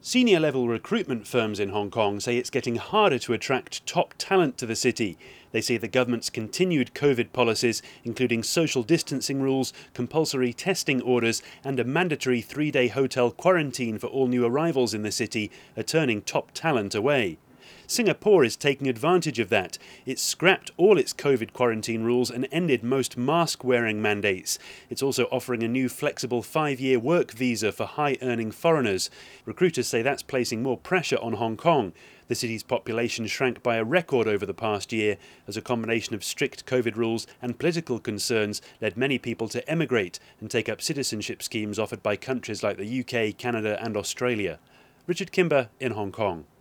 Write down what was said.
Senior-level recruitment firms in Hong Kong say it's getting harder to attract top talent to the city. They say the government's continued COVID policies, including social distancing rules, compulsory testing orders and a mandatory 3-day hotel quarantine for all new arrivals in the city, are turning top talent away. Singapore is taking advantage of that. It's scrapped all its COVID quarantine rules and ended most mask-wearing mandates. It's also offering a new flexible 5-year work visa for high-earning foreigners. Recruiters say that's placing more pressure on Hong Kong. The city's population shrank by a record over the past year as a combination of strict COVID rules and political concerns led many people to emigrate and take up citizenship schemes offered by countries like the UK, Canada and Australia. Richard Kimber in Hong Kong.